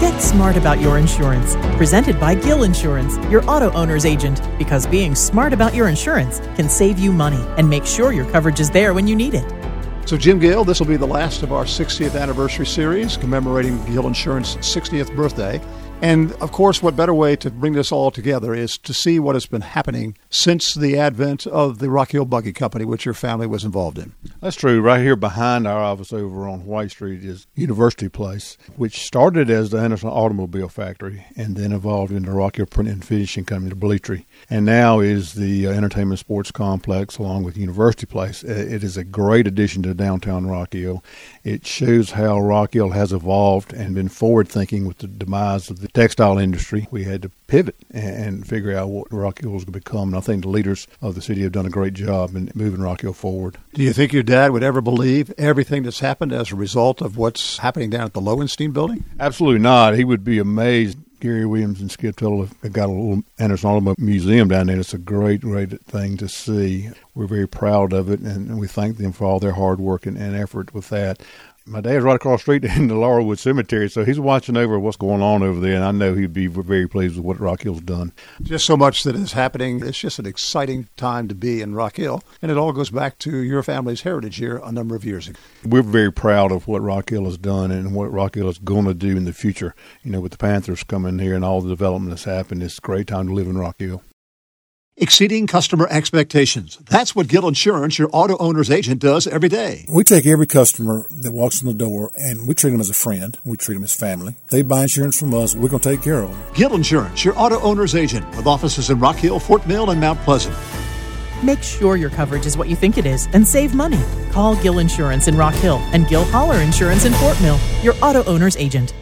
Get smart about your insurance. Presented by Gill Insurance, your auto owner's agent. Because being smart about your insurance can save you money and make sure your coverage is there when you need it. So Jim Gill, this will be the last of our 60th anniversary series commemorating Gill Insurance's 60th birthday. And, of course, what better way to bring this all together is to see what has been happening since the advent of the Rock Hill Buggy Company, which your family was involved in. That's true. Right here behind our office over on White Street is University Place, which started as the Anderson Automobile Factory and then evolved into Rock Hill Print and Finishing Company, the Bleachery, and now is the Entertainment Sports Complex along with University Place. It is a great addition to downtown Rock Hill. It shows how Rock Hill has evolved and been forward-thinking with the demise of the textile industry. We had to pivot and figure out what Rock Hill was going to become, and I think the leaders of the city have done a great job in moving Rock Hill forward. Do you think your dad would ever believe everything that's happened as a result of what's happening down at the Lowenstein building? Absolutely not. He would be amazed. Gary Williams and Skip Tuttle have got a little Anderson Automobile Museum down there. It's a great, great thing to see. We're very proud of it, and we thank them for all their hard work and effort with that. My dad's right across the street in the Laurelwood Cemetery, so he's watching over what's going on over there, and I know he'd be very pleased with what Rock Hill's done. Just so much that is happening. It's just an exciting time to be in Rock Hill, and it all goes back to your family's heritage here a number of years ago. We're very proud of what Rock Hill has done and what Rock Hill is going to do in the future. You know, with the Panthers coming here and all the development that's happened, it's a great time to live in Rock Hill. Exceeding customer expectations. That's what Gill Insurance, your auto owner's agent, does every day. We take every customer that walks in the door and we treat them as a friend. We treat them as family. They buy insurance from us. We're going to take care of them. Gill Insurance, your auto owner's agent, with offices in Rock Hill, Fort Mill, and Mount Pleasant. Make sure your coverage is what you think it is and save money. Call Gill Insurance in Rock Hill and Gill Holler Insurance in Fort Mill, your auto owner's agent.